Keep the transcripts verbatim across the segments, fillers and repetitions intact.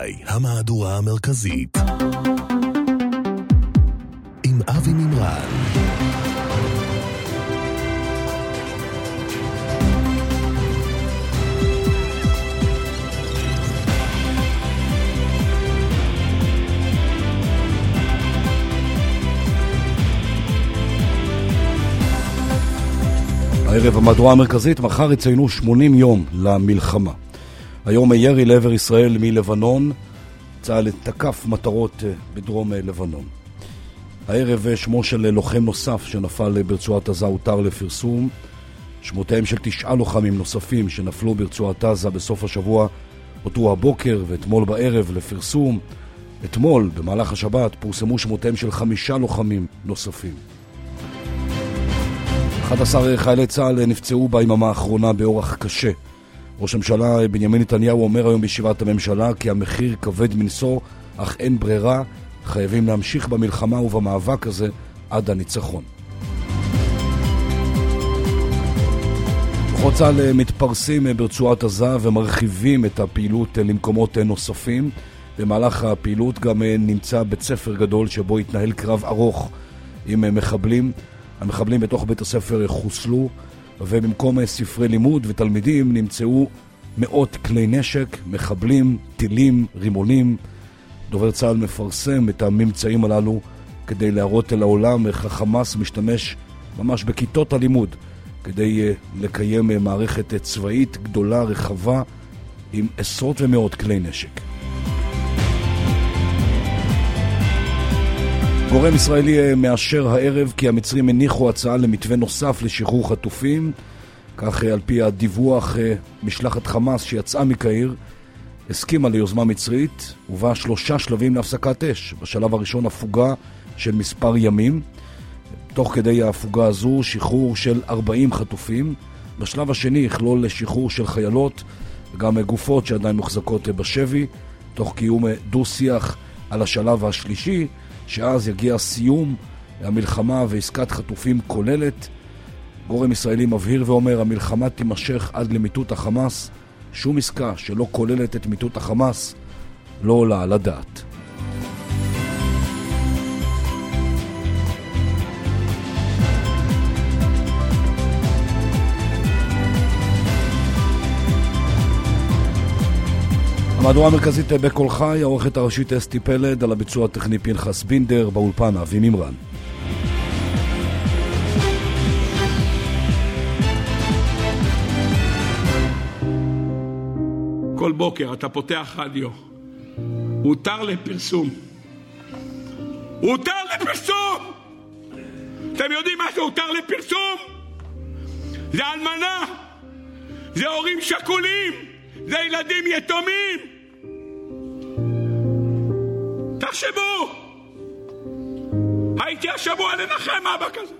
שי, המהדורה המרכזית. עם אבי מימרן. הערב המהדורה המרכזית, מחר יציינו שמונים יום למלחמה. היום ירי לעבר ישראל מלבנון, צה"ל תקף מטרות בדרום לבנון. הערב שמו של לוחם נוסף שנפל ברצועת עזה הותר לפרסום. שמותיהם של תשעה לוחמים נוספים שנפלו ברצועת עזה בסוף השבוע הותרו הבוקר ואתמול בערב לפרסום. אתמול במהלך השבת פורסמו שמותיהם של חמישה לוחמים נוספים. אחד עשר חיילי צה"ל נפצעו ביממה האחרונה באורח קשה. ראש הממשלה בנימין נתניהו אומר היום בישיבת הממשלה כי המחיר כבד מנשוא, אך אין ברירה, חייבים להמשיך במלחמה ובמאבק הזה עד הניצחון. כוחות צה"ל מתפרסים ברצועת עזה ומרחיבים את הפעילות למקומות נוספים. במהלך הפעילות גם נמצא בית ספר גדול שבו התנהל קרב ארוך עם מחבלים. המחבלים בתוך בית הספר חוסלו, ובמקום ספרי לימוד ותלמידים נמצאו מאות כלי נשק, מחבלים, טילים, רימונים. דובר צה"ל מפרסם את הממצאים הללו כדי להראות אל העולם איך החמאס משתמש ממש בכיתות הלימוד כדי לקיים מערכת צבאית גדולה, רחבה, עם עשרות ומאות כלי נשק. גורם ישראלי מאשר הערב כי המצרים הניחו הצעה למתווה נוסף לשחרור חטופים. כך על פי הדיווח, משלחת חמאס שיצאה מקהיר הסכימה ליוזמה מצרית ובה שלושה שלבים להפסקת אש. בשלב הראשון הפוגה של מספר ימים, תוך כדי ההפוגה הזו שחרור של ארבעים חטופים. בשלב השני יכלול שחרור של חיילות וגם גופות שעדיין מוחזקות בשבי, תוך קיום דו-שיח על השלב השלישי, שאז יגיע סיום המלחמה ועסקת חטופים כוללת. גורם ישראלי מבהיר ואומר, המלחמה תימשך עד למיטוט החמאס. שום עסקה שלא כוללת את מיטוט החמאס לא עולה על הדעת. המהדורה המרכזית בקול חי, העורכת הראשית אסתי פלד, על הביצוע הטכני פנחס בינדר, באולפן אבי מימרן. כל בוקר אתה פותח רדיו, הותר לפרסום, הותר לפרסום. אתם יודעים מה זה הותר לפרסום? זה אלמנה, זה הורים שכולים, זה ילדים יתומים. תחשבו, הייתי השבוע לנחם אבא כזה.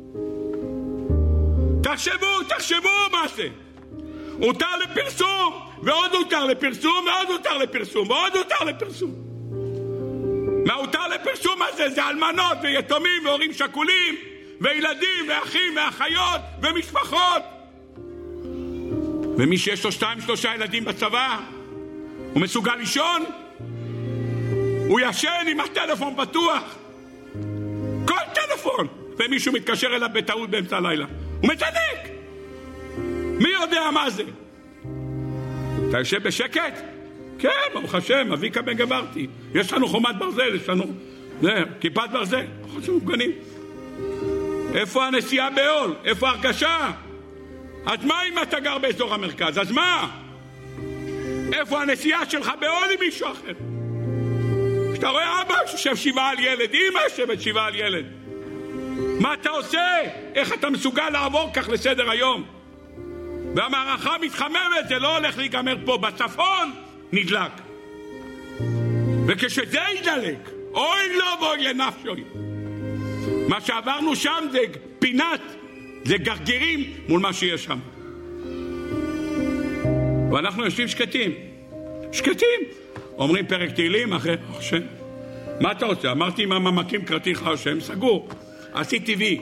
תחשבו, תחשבו מה זה. הותר לפרסום, ועוד הותר לפרסום, ועוד הותר לפרסום, ועוד הותר לפרסום. מה הותר לפרסום הזה? זה אלמנות ויתומים והורים שכולים וילדים ואחים ואחיות ומשפחות. ומי שיש לו שתיים שלושה ילדים בצבא, הוא מסוגל לישון? הוא ישן עם הטלפון פתוח, כל טלפון, ומישהו מתקשר אליו בטעות באמצע הלילה, הוא מתדק. מי יודע מה זה? אתה יושב בשקט? כן, ברוך השם, אביקה בן גברתי, יש לנו חומת ברזל, יש לנו זה, כיפת ברזל, אנחנו מוגנים. איפה הנסיעה בעול? איפה הרגשה? אז מה אם אתה גר באזור המרכז? אז מה? איפה הנסיעה שלך בעול עם מישהו אחר? כשאתה רואה אבא שיושב שבעה על ילד, אמא יושבת שבעה על ילד, מה אתה עושה? איך אתה מסוגל לעבור כך לסדר היום? והמערכה מתחממת, זה לא הולך להיגמר פה. בצפון נדלק, וכשזה ידלק, אוי לא בואי לנפשוי. מה שעברנו שם זה פינת, זה גרגירים מול מה שיש שם. ואנחנו יושבים שקטים, שקטים, אומרים פרק תהילים אחרי השם. מה אתה רוצה? אמרתי, אם הממקים קראתיך השם, סגור, עשיתי וי.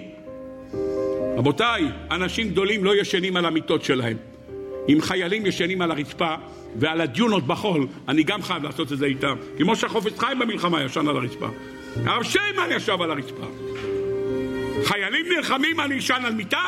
רבותיי, אנשים גדולים לא ישנים על המיטות שלהם. אם חיילים ישנים על הרצפה, ועל הדיונות בחול, אני גם חייב לעשות את זה איתם. כמו שהחופץ חיים במלחמה ישן על הרצפה. הרב שיימן ישב על הרצפה. חיילים נלחמים, אני ישן על מיטה?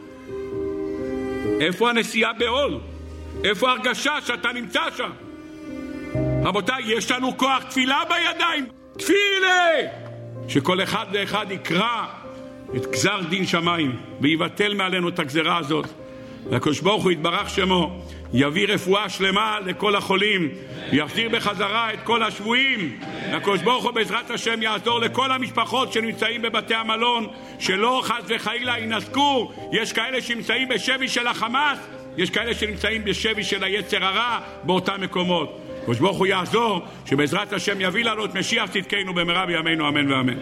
איפה הנסיעה בעול? איפה הרגשה שאתה נמצא שם? רבותיי, יש לנו כוח תפילה בידיים. תפילה! שכל אחד ואחד יקרא את גזר דין שמיים ויבטל מעלינו את הגזרה הזאת. והקדוש ברוך הוא יתברך שמו, יביא רפואה שלמה לכל החולים, יחזיר בחזרה את כל השבויים. הקדוש ברוך הוא בעזרת השם יעזור לכל המשפחות שנמצאים בבתי המלון, שלא חס וחלילה ינסקו. יש כאלה שנמצאים בשבי של החמאס, יש כאלה שנמצאים בשבי של היצר הרע באותם מקומות. הקדוש ברוך הוא יעזור, שבעזרת השם יביא לנו את משיח צדקנו במהרה בימינו, אמן ואמן.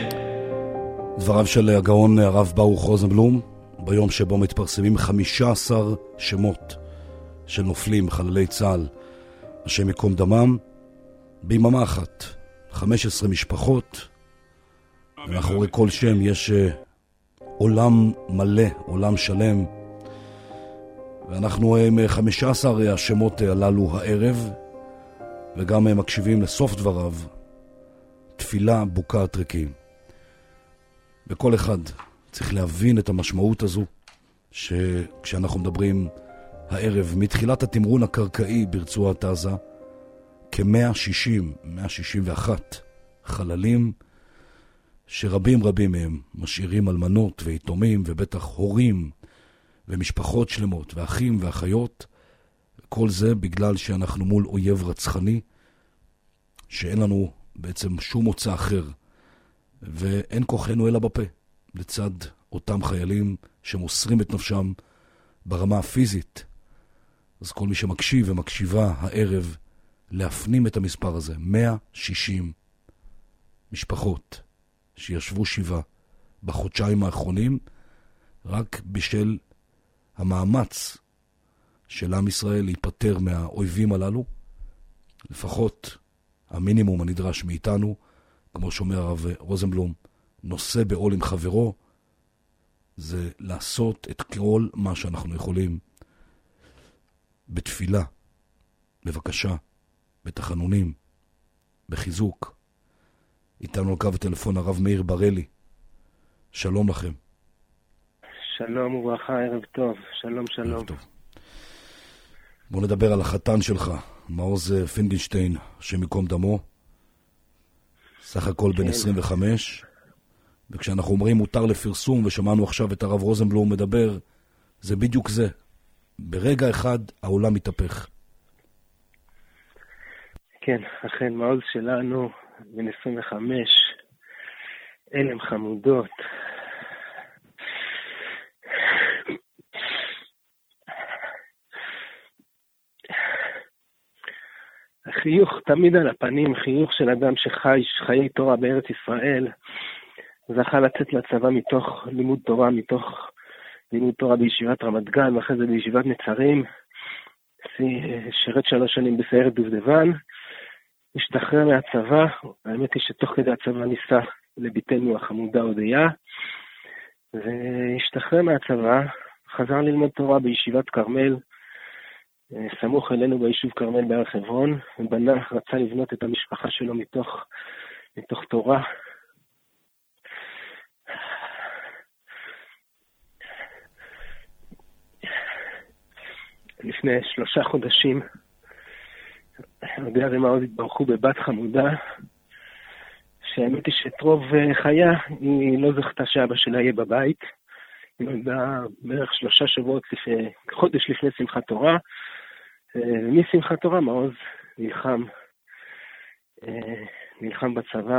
דבריו של הגאון הרב ברוך רוזנבלום, ביום שבו מתפרסמים חמישה עשר שמות של נופלים, חללי צה"ל, השם יקום דמם, ביממה אחת, חמש עשרה משפחות, מאחורי כל שם יש עולם מלא, עולם שלם, ואנחנו עם חמישה עשר השמות הללו הערב, וגם מקשיבים לסוף דבריו, תפילה בוקעת ריקים. וכל אחד צריך להבין את המשמעות הזו, שכשאנחנו מדברים הערב, מתחילת התמרון הקרקעי ברצועת עזה, כ-מאה שישים, מאה שישים ואחת חללים, שרבים רבים מהם משאירים אלמנות ויתומים, ובטח הורים ומשפחות שלמות, ואחים ואחיות, כל זה בגלל שאנחנו מול אויב רצחני, שאין לנו בעצם שום מוצא אחר, ואין כוחנו אלא בפה, לצד אותם חיילים שמוסרים את נפשם ברמה הפיזית. אז כל מי שמקשיב ומקשיבה הערב, להפנים את המספר הזה, מאה שישים משפחות שישבו שיבה בחודשיים האחרונים, רק בשל המאמץ של עם ישראל להיפטר מהאויבים הללו, לפחות המינימום הנדרש מאיתנו, כמו שאומר הרב רוזנבלום, נושא בעול עם חברו, זה לעשות את כל מה שאנחנו יכולים בתפילה, בבקשה, בתחנונים, בחיזוק. איתנו על קו הטלפון הרב מאיר ברלי. שלום לכם. שלום וברכה, ערב טוב. שלום שלום. ערב טוב. בואו נדבר על החתן שלך, מעוז פינגלשטיין, השם ייקום דמו. סך הכל בן עשרים וחמש, וכשאנחנו אומרים מותר לפרסום, ושמענו עכשיו את הרב רוזנבלום מדבר, זה בדיוק זה. ברגע אחד העולם מתהפך. כן, אכן, מעוז שלנו, בן עשרים וחמש, אלם חמודות. החיוך תמיד על הפנים, חיוך של אדם שחי חיי תורה בארץ ישראל, זכה לצאת לצבא מתוך לימוד תורה, מתוך לימוד תורה בישיבת רמת גן, ואחרי זה בישיבת נצרים, שרת שלוש שנים בסיירת דובדבן, השתחרר מהצבא, האמת היא שתוך כדי הצבא ניסה לביתנו החמודה הודיה, והשתחרר מהצבא, חזר ללמוד תורה בישיבת כרמל, סמוך אלינו ביישוב כרמל בהר חברון, ובנה, רצה לבנות את המשפחה שלו מתוך, מתוך תורה. לפני שלושה חודשים, רבי ומעוז התברכו בבת חמודה, שהאמת היא שאת רוב חיה היא לא זכתה שאבא שלה יהיה בבית. היא נולדה בערך שלושה שבועות לפני, חודש לפני שמחת תורה, ומשמחת תורה מעוז נלחם, נלחם בצבא,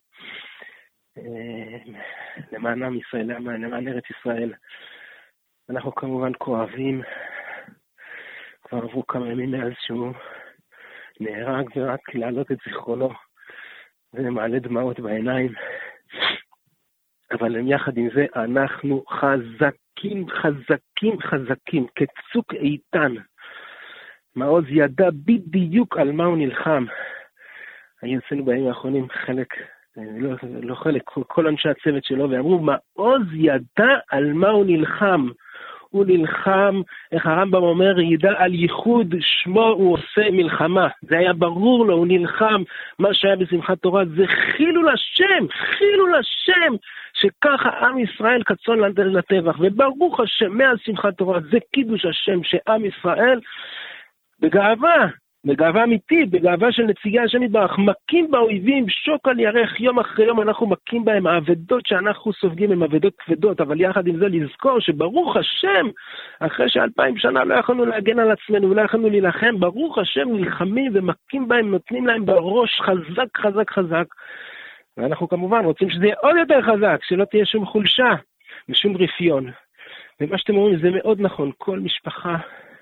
למען עם ישראל, למען ארץ ישראל. אנחנו כמובן כואבים, כבר עברו כמה ימים מאז שהוא נהרג, ורק להעלות את זיכרונו ומעלה דמעות בעיניים. אבל הם יחד עם זה, אנחנו חזקים, חזקים, חזקים, כצוק איתן. מעוז ידע בדיוק על מה הוא נלחם. היו אצלנו בימים האחרונים חלק, לא, לא חלק, כל אנשי הצוות שלו, ואמרו, מעוז ידע על מה הוא נלחם. הוא נלחם, איך הרמב"ם אומר, ידע על ייחוד שמו הוא עושה מלחמה. זה היה ברור לו, הוא נלחם. מה שהיה בשמחת תורה זה חילול השם, חילול השם, שככה עם ישראל קצון לטבח. וברוך השם, מאז שמחת תורה זה קידוש השם, שעם ישראל בגאווה, בגאווה אמיתית, בגאווה של נציגי השם יתברך, מכים באויבים, שוק על ירך, יום אחרי יום אנחנו מכים בהם. העבדות שאנחנו סופגים הם עבדות כבדות, אבל יחד עם זה לזכור שברוך השם, אחרי שאלפיים שנה לא יכולנו להגן על עצמנו ולא יכולנו להילחם, ברוך השם נלחמים ומכים בהם, נותנים להם בראש חזק חזק חזק. ואנחנו כמובן רוצים שזה יהיה עוד יותר חזק, שלא תהיה שום חולשה ושום רפיון. ומה שאתם אומרים זה מאוד נכון, כל משפחה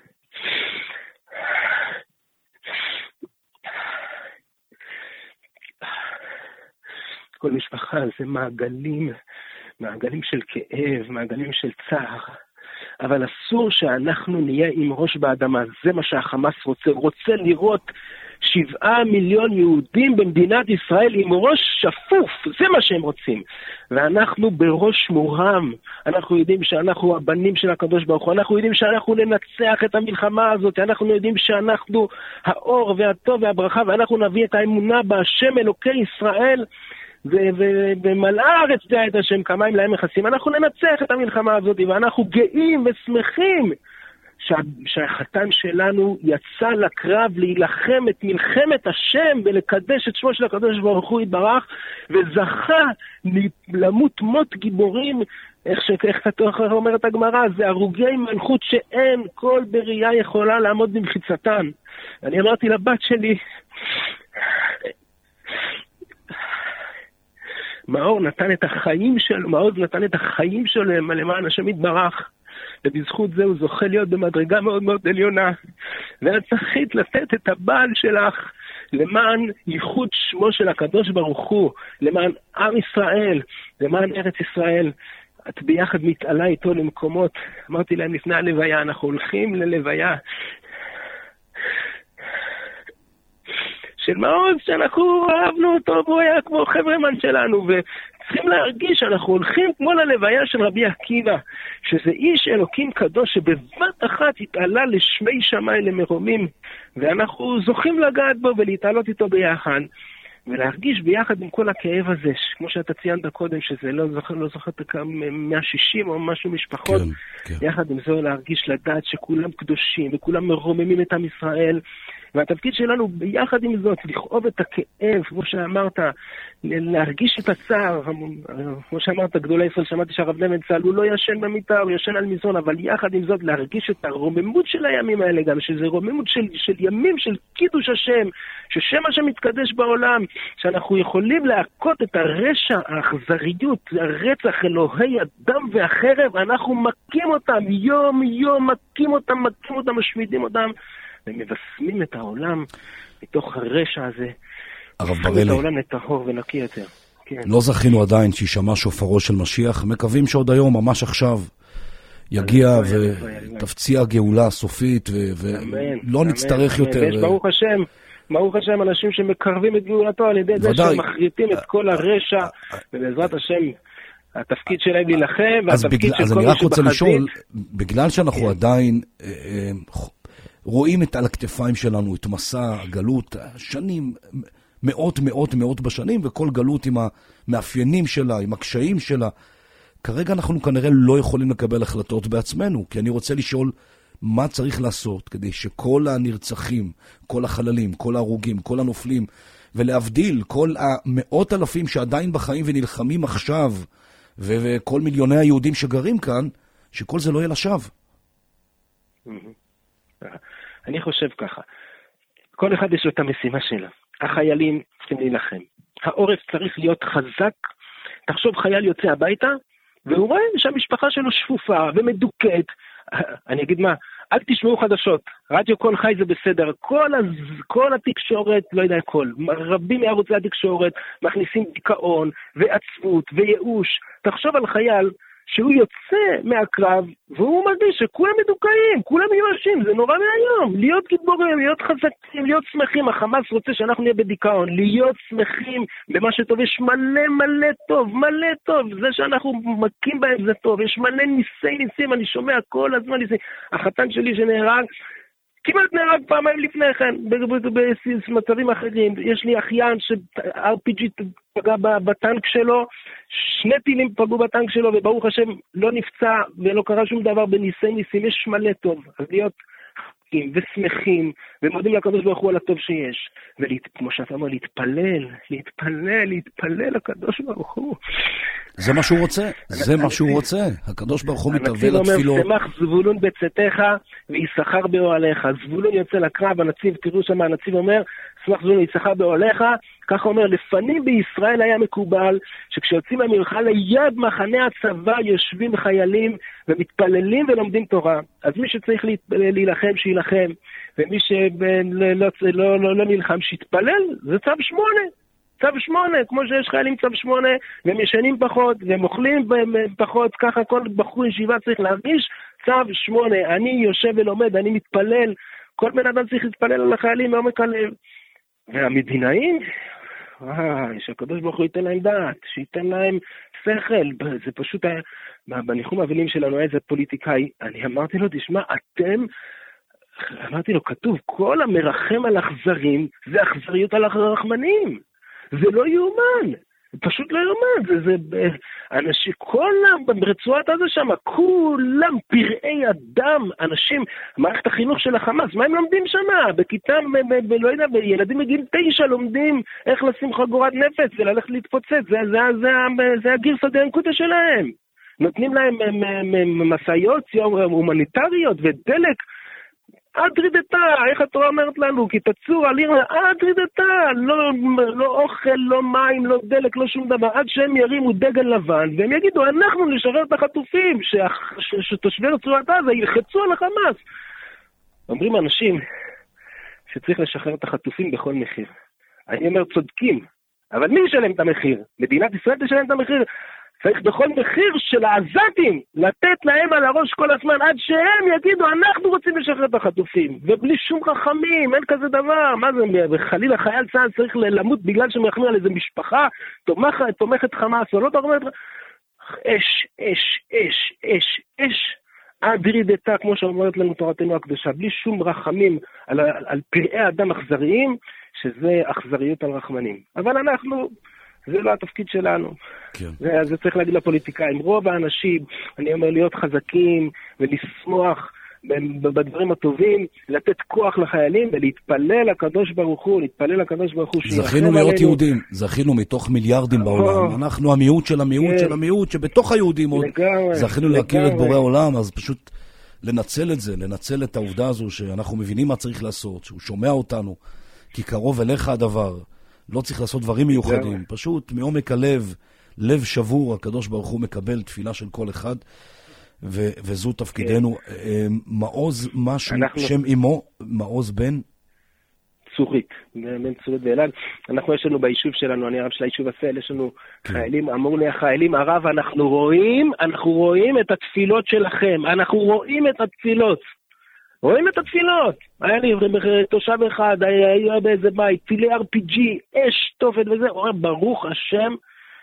כל משפחה זה מעגלים, מעגלים של כאב, מעגלים של צער. אבל אסור שאנחנו נהיה עם ראש באדמה, זה מה שהחמאס רוצה. הוא רוצה לראות שבעה מיליון יהודים במדינת ישראל עם ראש שפוף, זה מה שהם רוצים. ואנחנו בראש מורם, אנחנו יודעים שאנחנו הבנים של הקדוש ברוך הוא, אנחנו יודעים שאנחנו ננצח את המלחמה הזאת, אנחנו יודעים שאנחנו האור והטוב והברכה, ואנחנו נביא את האמונה בהשם אלוקי ישראל, ומלאה הארץ דעה את השם כמיים להם מכסים. אנחנו ננצח את המלחמה הזאת, ואנחנו גאים ושמחים שה, שהחתן שלנו יצא לקרב להילחם את מלחמת השם ולקדש את שמו של הקדוש ברוך הוא יתברך, וזכה למות מות גיבורים, איך שכך אומרת הגמרא, זה הרוגי מלכות שאין כל בריאה יכולה לעמוד במחיצתן. אני אמרתי לבת שלי, מאור נתן את החיים שלו, מעוז נתן את החיים שלו למען השם יתברך, ובזכות זה הוא זוכה להיות במדרגה מאוד מאוד עליונה, ואת צריכית לתת את הבעל שלך למען ייחוד שמו של הקדוש ברוך הוא, למען עם ישראל, למען ארץ ישראל. את ביחד מתעלה איתו למקומות, אמרתי להם לפני הלוויה, אנחנו הולכים ללוויה של מעוז שאנחנו אהבנו אותו, והוא היה כמו חברמן שלנו, וצריכים להרגיש שאנחנו הולכים כמו ללוויה של רבי עקיבא, שזה איש אלוקים קדוש שבבת אחת התעלה לשמי שמיים למרומים, ואנחנו זוכים לגעת בו ולהתעלות איתו ביחד, ולהרגיש ביחד עם כל הכאב הזה, כמו שאתה ציינת קודם, שזה לא זוכר, לא זוכר מאה ושישים או משהו משפחות, כן, כן. יחד עם זה להרגיש לדעת שכולם קדושים וכולם מרוממים את עם ישראל, והתפקיד שלנו ביחד עם זאת, לכאוב את הכאב, כמו שאמרת, להרגיש את הצער, כמו שאמרת, גדולי ישראל, שמעתי שהרב נמן צהל, הוא לא ישן במיטה, הוא ישן על מזרון, אבל יחד עם זאת, להרגיש את הרוממות של הימים האלה גם, שזה רוממות של, של ימים של קידוש השם, ששם השם מתקדש בעולם, שאנחנו יכולים להכות את הרשע, האכזריות, הרצח, אלוהי הדם והחרב, אנחנו מכים אותם, יום יום מכים אותם, מכים אותם, משמידים אותם, ומבשמים את העולם מתוך הרשע הזה. הרב בראלי, את העולם לטהור ונקי יותר. כן. לא זכינו עדיין שישמע שופרו של משיח, מקווים שעוד היום, ממש עכשיו, יגיע ותפציע גאולה סופית, ולא נצטרך יותר. ויש ברוך השם, ברוך השם, אנשים שמקרבים את גאולתו על ידי זה שהם מחריטים את כל הרשע, ובעזרת השם, התפקיד שלהם להילחם, והתפקיד של כל מי שבחזית. בגלל שאנחנו עדיין רואים את על הכתפיים שלנו, את מסע הגלות, שנים, מאות מאות מאות בשנים, וכל גלות עם המאפיינים שלה, עם הקשיים שלה. כרגע אנחנו כנראה לא יכולים לקבל החלטות בעצמנו, כי אני רוצה לשאול מה צריך לעשות כדי שכל הנרצחים, כל החללים, כל ההרוגים, כל הנופלים, ולהבדיל כל המאות אלפים שעדיין בחיים ונלחמים עכשיו, וכל מיליוני היהודים שגרים כאן, שכל זה לא יהיה לשווא. אני חושב ככה, כל אחד יש לו את המשימה שלה. החיילים צריכים להילחם. העורף צריך להיות חזק. תחשוב, חייל יוצא הביתה, והוא רואה שהמשפחה שלו שפופה ומדוכאת. אני אגיד מה, אל תשמעו חדשות. רדיו קול חי זה בסדר. כל, הז... כל התקשורת, לא יודע כל, רבים מערוצי התקשורת מכניסים דיכאון ועצבות וייאוש. תחשוב על חייל שהוא יוצא מהקרב, והוא מרגיש שכולם מדוכאים, כולם מיואשים, זה נורא מהיום. להיות גיבורים, להיות חזקים, להיות שמחים. החמאס רוצה שאנחנו נהיה בדיכאון, להיות שמחים במה שטוב. יש מלא מלא טוב, מלא טוב. זה שאנחנו מכים בהם זה טוב. יש מלא ניסי ניסים, אני שומע כל הזמן ניסים. החתן שלי שנהרג, כמעט נהרג פעמיים לפני כן, במצבים אחרים. יש לי אחיין ש-אר פי ג'י פגע בטנק שלו, שני טילים פגעו בטנק שלו, וברוך השם לא נפצע ולא קרה שום דבר בניסי ניסים. יש מלא טוב. אז להיות חכים ושמחים, ומודים לקדוש ברוך הוא על הטוב שיש. וכמו שאתה אומר, להתפלל, להתפלל, להתפלל לקדוש ברוך הוא. זה מה שהוא רוצה, זה מה שהוא רוצה. הקדוש ברוך הוא מתערבה לתפילות. הנציב אומר, שמח זבולון בצאתך ויששכר באוהליך. זבולון יוצא לקרב, הנציב, תראו שם, הנציב אומר, שמח זבולון ויששכר באוהליך. ככה אומר, לפנים בישראל היה מקובל, שכשיוצאים מהמלחמה ליד מחנה הצבא יושבים חיילים ומתפללים ולומדים תורה. אז מי שצריך להילחם, שילחם, ומי שלא לא, לא, לא נלחם, שיתפלל, זה צו שמונה. צו שמונה, כמו שיש חיילים צו שמונה, והם ישנים פחות, והם אוכלים פחות, ככה כל בחור ישיבה צריך להרגיש, צו שמונה. אני יושב ולומד, אני מתפלל, כל בן אדם צריך להתפלל על החיילים מעומק הלב. והמדינאים, וואי, שהקדוש ברוך הוא ייתן להם דעת, שייתן להם שכל, זה פשוט היה, בניחום האבלים שלנו היה איזה פוליטיקאי, אני אמרתי לו, תשמע, אתם, אמרתי לו, כתוב, כל המרחם על אכזרים, זה אכזריות על הרחמנים. זה לא יאומן, פשוט לא יאומן, זה, זה, אנשים, כולם ברצועת הזה שם, כולם פראי אדם, אנשים, מערכת החינוך של החמאס, מה הם לומדים שם? בכיתה, ולא יודע, ילדים מגיל תשע לומדים איך לשים חגורת נפץ וללכת להתפוצץ, זה, זה, זה, זה, זה הגרסא דינקותא שלהם. נותנים להם מסעיות הומניטריות ודלק, אדרידתה, איך התורה אומרת לנו? כי תצור על עיר, אדרידתה, לא, לא אוכל, לא מים, לא דלק, לא שום דבר, עד שהם ירימו דגל לבן, והם יגידו, אנחנו נשחרר את החטופים, שתושבי רצועת עזה ילחצו על החמאס. אומרים אנשים שצריך לשחרר את החטופים בכל מחיר. אני אומר, צודקים, אבל מי ישלם את המחיר? מדינת ישראל תשלם את המחיר? צריך בכל מחיר של העזתים לתת להם על הראש כל הזמן עד שהם יגידו אנחנו רוצים לשחרר את החטופים ובלי שום חכמים, אין כזה דבר. מה זה, וחלילה חייל צה"ל צריך למות בגלל שמייחמים על איזה משפחה תומכת, תומכת חמאס או לא תומכת. אש, אש, אש, אש, אש אדרידתה, כמו שאומרת לנו תורתנו הקדושה, בלי שום רחמים על, על, על פראי אדם אכזריים, שזה אכזריות על רחמנים. אבל אנחנו, זה לא התפקיד שלנו. כן. זה, זה צריך להגיד לפוליטיקאים. רוב האנשים, אני אומר, להיות חזקים ולשמוח בדברים הטובים, לתת כוח לחיילים ולהתפלל לקדוש ברוך הוא, להתפלל לקדוש ברוך הוא. זכינו להיות יהודים, זכינו מתוך מיליארדים בעולם. אנחנו המיעוט של המיעוט של המיעוט, שבתוך היהודים עוד זכינו להכיר את בורא עולם, אז פשוט לנצל את זה, לנצל את העובדה הזו שאנחנו מבינים מה צריך לעשות, שהוא שומע אותנו, כי קרוב אליך הדבר. לא צריך לעשות דברים מיוחדים, פשוט מעומק הלב, לב שבור, הקדוש ברוך הוא מקבל תפילה של כל אחד, ו- וזו תפקידנו. מעוז משהו, שם אמו, מעוז בן? צורית, בן צורית ואלעד. אנחנו יש לנו ביישוב שלנו, אני הרב של היישוב הסל, יש לנו חיילים, אמרו לי החיילים, הרב, אנחנו רואים, אנחנו רואים את התפילות שלכם, אנחנו רואים את התפילות. רואים את התפילות. היה לי תושב אחד, היה באיזה בית, טילי אר פי ג'י, אש, תופת וזה, אומר, ברוך השם,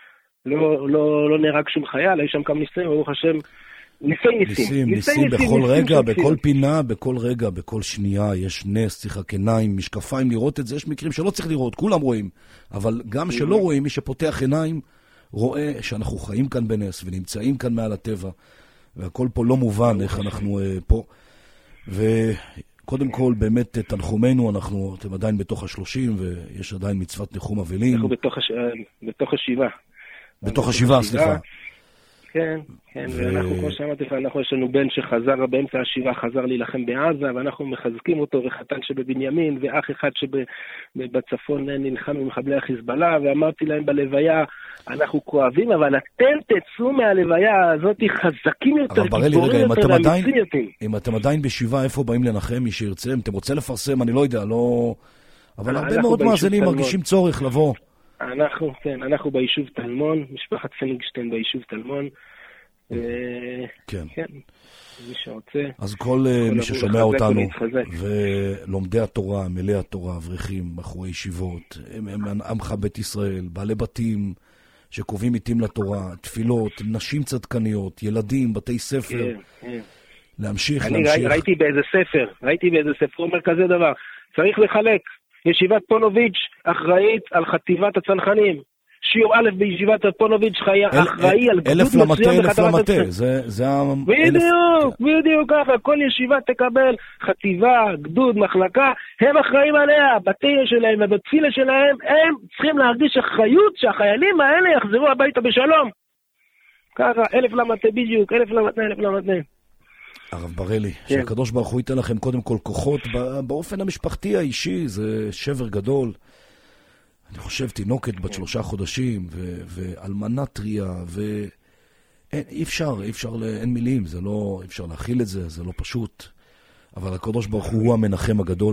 לא, לא, לא נהרג שום חייל, היו שם כמה ניסים, ברוך השם, ניסי ניסים. ניסים, ניסים, בכל רגע, בכל פינה, בכל רגע, בכל שנייה, יש נס, צריך עיניים, משקפיים לראות את זה, יש מקרים שלא צריך לראות, כולם רואים, אבל גם שלא רואים, מי שפותח עיניים, רואה שאנחנו חיים כאן בנס, ונמצאים כאן מעל הטבע, והכל פה לא מובן, איך אנחנו פה. וקודם כל באמת תנחומנו, אנחנו, אתם עדיין בתוך השלושים ויש עדיין מצוות ניחום אבלים. אנחנו בתוך, הש... בתוך השבעה. בתוך השבעה, סליחה. כן, כן, ו... ואנחנו כמו שאמרתי לך, אנחנו יש לנו בן שחזר באמצע השבעה, חזר להילחם בעזה, ואנחנו מחזקים אותו, וחתן שבבנימין, ואח אחד שבצפון נלחם עם מחבלי החיזבאללה, ואמרתי להם בלוויה, אנחנו כואבים, אבל אתם תצאו מהלוויה הזאת חזקים יותר, גיבורים יותר, אמיצים יותר. אם אתם עדיין בשבעה, איפה באים לנחם, מי שירצה? אם אתם רוצים לפרסם, אני לא יודע, לא... אבל הרבה מאוד מאזינים מרגישים צורך לבוא. אנחנו, כן, אנחנו ביישוב תלמון, משפחת פניגשטיין ביישוב תלמון, כן. כן, מי שרוצה. אז כל מי ששומע אותנו, ולומדי התורה, מלאי התורה, אברכים, בחורי ישיבות, הם עמך בית ישראל, בעלי בתים שקובעים עיתים לתורה, תפילות, נשים צדקניות, ילדים, בתי ספר, להמשיך, להמשיך. אני ראיתי באיזה ספר, ראיתי באיזה ספר, הוא אומר כזה דבר, צריך לחלק, ישיבת פונוביץ' אחראית על חטיבת הצנחנים, שיעור א' בישיבת פונוביץ' אחראי על גדוד מסוים בחטיבת הצנחנים. זה ה... בדיוק, בדיוק ככה, כל ישיבה תקבל חטיבה, גדוד, מחלקה, הם אחראים עליה, בתיה שלהם ובתפילה שלהם, הם צריכים להרגיש אחריות שהחיילים האלה יחזרו הביתה בשלום. ככה, אלף למטה בדיוק, אלף למטה, אלף למטה. הרב ברלי, שהקדוש ברוך הוא ייתן לכם קודם כל כוחות, באופן המשפחתי האישי, זה שבר גדול. אני חושב תינוקת בת שלושה חודשים, ואלמנה טריה, ואי אפשר, אי אפשר, אין מילים, זה לא, אי אפשר להכיל את זה, זה לא פשוט. אבל הקדוש ברוך הוא הוא המנחם הגדול,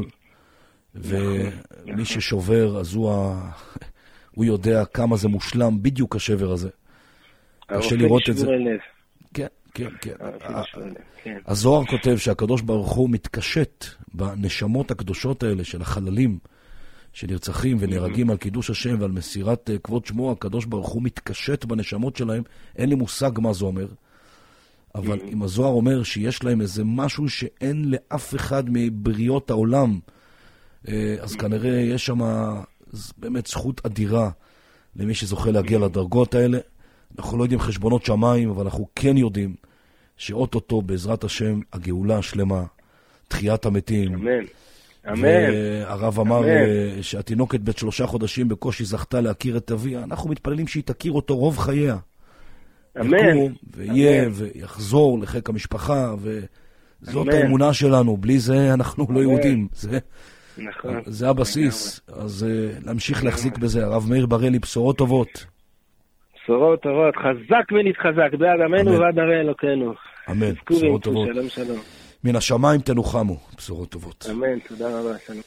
ומי ששובר, אז הוא יודע כמה זה מושלם, בדיוק השבר הזה. קשה לראות את זה. כן, כן, כן. הזוהר כותב שהקדוש ברוך הוא מתקשט בנשמות הקדושות האלה של החללים, שנרצחים ונהרגים על קידוש השם ועל מסירת כבוד שמו, הקדוש ברוך הוא מתקשט בנשמות שלהם. אין לי מושג מה זה אומר, אבל אם הזוהר אומר שיש להם איזה משהו שאין לאף אחד מבריות העולם, אז כנראה יש שם באמת זכות אדירה למי שזוכה להגיע לדרגות האלה. אנחנו לא יודעים חשבונות שמיים, אבל אנחנו כן יודעים שאוטוטו בעזרת השם הגאולה השלמה, תחיית המתים. אמן. אמן. והרב אמר אמן. שהתינוקת בת שלושה חודשים בקושי זכתה להכיר את אביה. אנחנו מתפללים שהיא תכיר אותו רוב חייה. אמן. יקום ויהיה אמן. ויחזור לחיק המשפחה, וזאת אמן. האמונה שלנו. בלי זה אנחנו אמן. לא יהודים. זה, נכון. זה הבסיס. אמן. אז להמשיך אמן. להחזיק בזה. הרב מאיר ברלי, בשורות טובות. בשורות טובות, חזק ונתחזק, בעד עמנו ועד הרי אלוקינו. אמן, בשורות טובות. שלום שלום. מן השמיים תנוחמו, בשורות טובות. אמן, תודה רבה, שלום.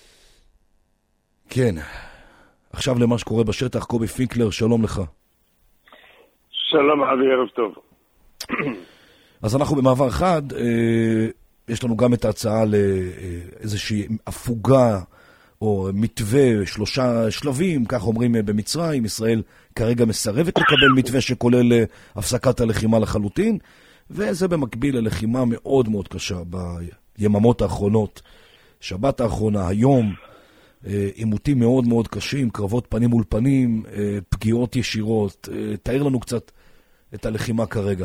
כן, עכשיו למה שקורה בשטח, קובי פינקלר, שלום לך. שלום אבי, ערב טוב. אז אנחנו במעבר אחד, יש לנו גם את ההצעה לאיזושהי הפוגה, או מתווה, שלושה שלבים, כך אומרים במצרים. ישראל כרגע מסרבת לקבל מתווה שכולל הפסקת הלחימה לחלוטין, וזה במקביל ללחימה מאוד מאוד קשה ביממות האחרונות, שבת האחרונה, היום, עימותים מאוד מאוד קשים, קרבות פנים מול פנים, פגיעות ישירות. תאר לנו קצת את הלחימה כרגע.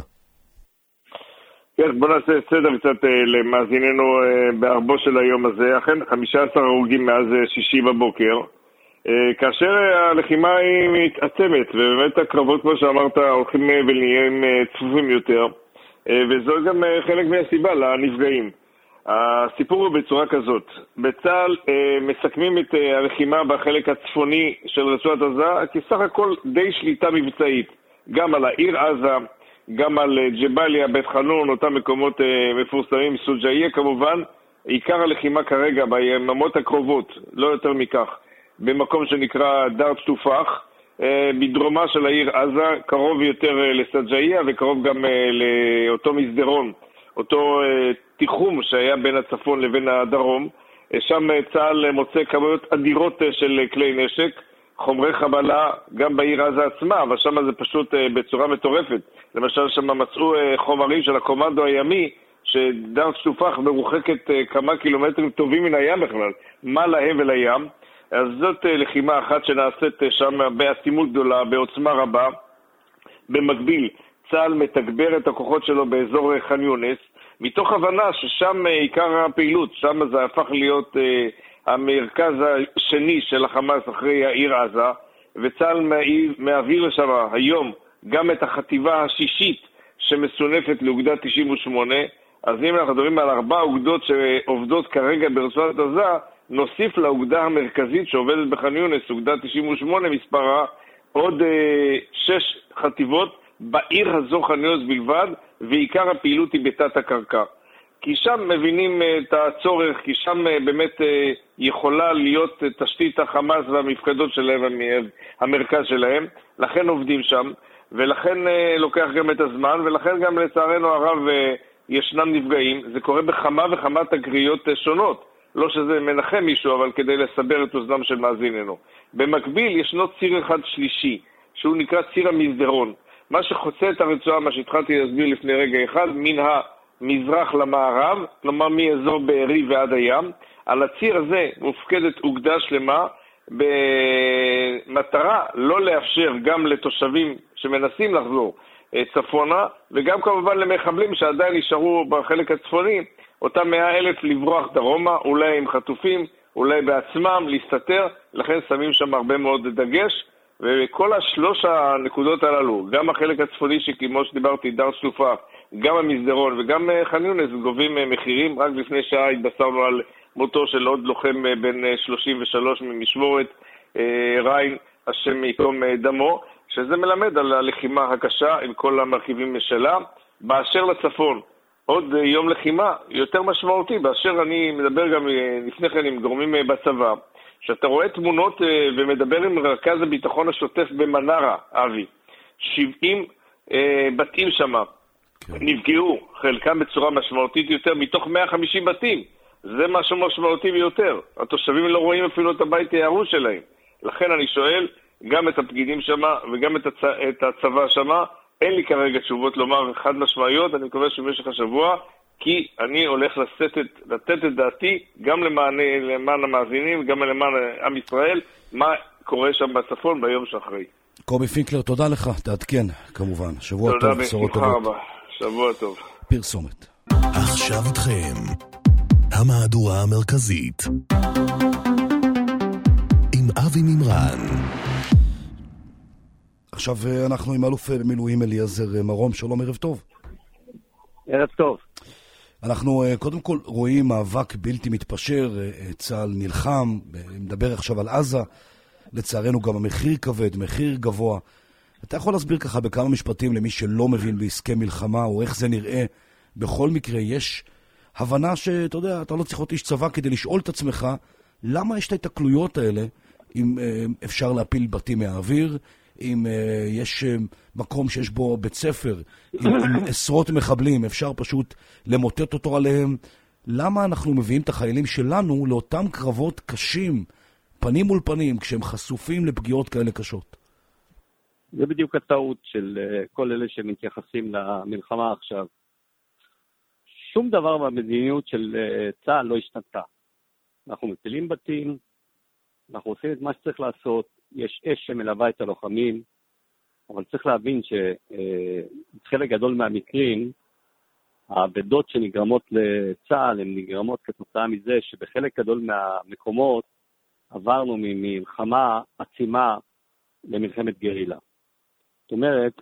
כן, בוא נעשה סדר קצת למאזיננו בערבו של היום הזה. אכן, חמישה עשר הרוגים מאז שישי בבוקר, כאשר הלחימה היא מתעצמת, ובאמת הקרבות, כמו שאמרת, הולכים ונהיים צפופים יותר, וזו גם חלק מהסיבה לנפגעים. הסיפור הוא בצורה כזאת: בצה"ל מסכמים את הלחימה בחלק הצפוני של רצועת עזה כסך הכל די שליטה מבצעית, גם על העיר עזה, גם על ג'באליה, בית חנון, אותם מקומות מפורסמים, סוג'איה כמובן. עיקר הלחימה כרגע ביממות הקרובות, לא יותר מכך, במקום שנקרא דארט טופח, בדרומה של העיר עזה, קרוב יותר לסוג'איה וקרוב גם לאותו מסדרון, אותו תיחום שהיה בין הצפון לבין הדרום. שם צה"ל מוצא כמויות אדירות של כלי נשק, חומרי חבלה, גם בעיר עזה עצמה, אבל שם זה פשוט בצורה מטורפת. למשל שם מצאו חומרים של הקומנדו הימי, שדארט טופח מרוחקת כמה קילומטרים טובים מן הים בכלל, מה להם ולים. אז זאת לחימה אחת שנעשית שם בעצימות גדולה, בעוצמה רבה. במקביל, צה"ל מתגבר את הכוחות שלו באזור ח'אן יונס, מתוך הבנה ששם עיקר הפעילות, שם זה הפך להיות המרכז השני של החמאס אחרי העיר עזה, וצה"ל מעביר לשם היום גם את החטיבה השישית שמסונפת לאוגדה תשעים ושמונה. אז אם אנחנו מדברים על ארבע אוגדות שעובדות כרגע ברצועת עזה, נוסיף לאוגדה המרכזית שעובדת בח'אן יונס, אוגדה תשעים ושמונה מספרה, עוד אה, שש חטיבות בעיר הזו ח'אן יונס בלבד, ועיקר הפעילות היא בתת הקרקע. כי שם מבינים את הצורך, כי שם באמת יכולה להיות תשתית החמאס והמפקדות שלהם, המרכז שלהם, לכן עובדים שם. ולכן לוקח גם את הזמן, ולכן גם לצערנו הרב ישנם נפגעים. זה קורה בכמה וכמה תקריות שונות. לא שזה מנחם מישהו, אבל כדי לסבר את אוזנם של מאזיננו. במקביל ישנו ציר אחד שלישי, שהוא נקרא ציר המסדרון. מה שחוצה את הרצועה, מה שהתחלתי להסביר לפני רגע אחד, מן המזרח למערב, כלומר מאזור בארי ועד הים. על הציר הזה מופקדת אוגדה שלמה, במטרה לא לאפשר גם לתושבים שמנסים לחזור צפונה, וגם כמובן למחבלים שעדיין נשארו בחלק הצפוני, אותם מאה אלף לברוח דרומה, אולי עם חטופים, אולי בעצמם, להסתתר, לכן שמים שם הרבה מאוד דגש, וכל השלוש הנקודות הללו, גם החלק הצפוני שכמו שדיברתי, דר שלופה, גם המסדרון וגם ח'אן יונס גובים מחירים. רק לפני שעה התבשרנו על מותו של עוד לוחם בן שלושים ושלוש ממשמורת ריין, השם ייקום דמו, שזה מלמד על הלחימה הקשה עם כל המרכיבים שלה. באשר לצפון, עוד יום לחימה יותר משמעותי, באשר אני מדבר גם לפני כן עם גורמים בצבא, שאתה רואה תמונות ומדבר עם רכז הביטחון השוטף במנרה, אבי, שבעים בתים שמה נפגעו, חלקם בצורה משמעותית יותר, מתוך מאה וחמישים בתים. זה משהו משמעותי ביותר. התושבים לא רואים אפילו את הבית היערוש שלהם. לכן אני שואל גם את הפקידים שמה וגם את, הצ... את הצבא שמה. אין לי כרגע תשובות לומר חד משמעיות, אני מקווה שבמשך השבוע, כי אני הולך לתת את, לתת את דעתי גם למען, למען המאזינים וגם למען עם ישראל, מה קורה שם בצפון ביום שאחרי. קובי פינקלר, תודה לך, תעדכן כמובן. שבוע תודה טוב, בשורות טובות. שבוע טוב. פרסומת. עכשיו איתכם, המהדורה המרכזית, עם אבי מימרן. עכשיו אנחנו עם אלוף במילואים אליעזר מרום, שלום, ערב טוב. ערב טוב. אנחנו קודם כל רואים מאבק בלתי מתפשר, צה"ל נלחם, מדבר עכשיו על עזה, לצערנו גם המחיר כבד, מחיר גבוה. אתה יכול להסביר ככה בכמה משפטים למי שלא מבין בעסקי מלחמה, או איך זה נראה? בכל מקרה יש הבנה שאתה יודע, אתה לא צריך להיות איש צבא כדי לשאול את עצמך, למה יש את ההתקלויות האלה, אם אפשר להפיל בתים מהאוויר, אם יש מקום שיש בו בית ספר, עם, עם עשרות מחבלים, אפשר פשוט למוטט אותו עליהם. למה אנחנו מביאים את החיילים שלנו לאותם קרבות קשים, פנים מול פנים, כשהם חשופים לפגיעות כאלה קשות? זה בדיוק הטעות של כל אלה שמתייחסים למלחמה עכשיו. שום דבר במדיניות של צה"ל לא השתנתה. אנחנו מפילים בתים, אנחנו עושים את מה שצריך לעשות, יש אש שמלווה את הלוחמים, אבל צריך להבין שחלק גדול מהמקרים, העבדות שנגרמות לצה"ל, הן נגרמות כתוצאה מזה שבחלק גדול מהמקומות עברנו ממלחמה עצימה למלחמת גרילה. זאת אומרת,